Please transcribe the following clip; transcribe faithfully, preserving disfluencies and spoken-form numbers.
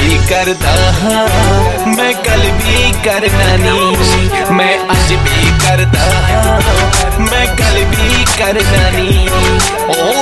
भी करता हाँ, मैं कल भी करना नी, मैं आज भी करता हाँ, मैं कल भी करना नी। ओ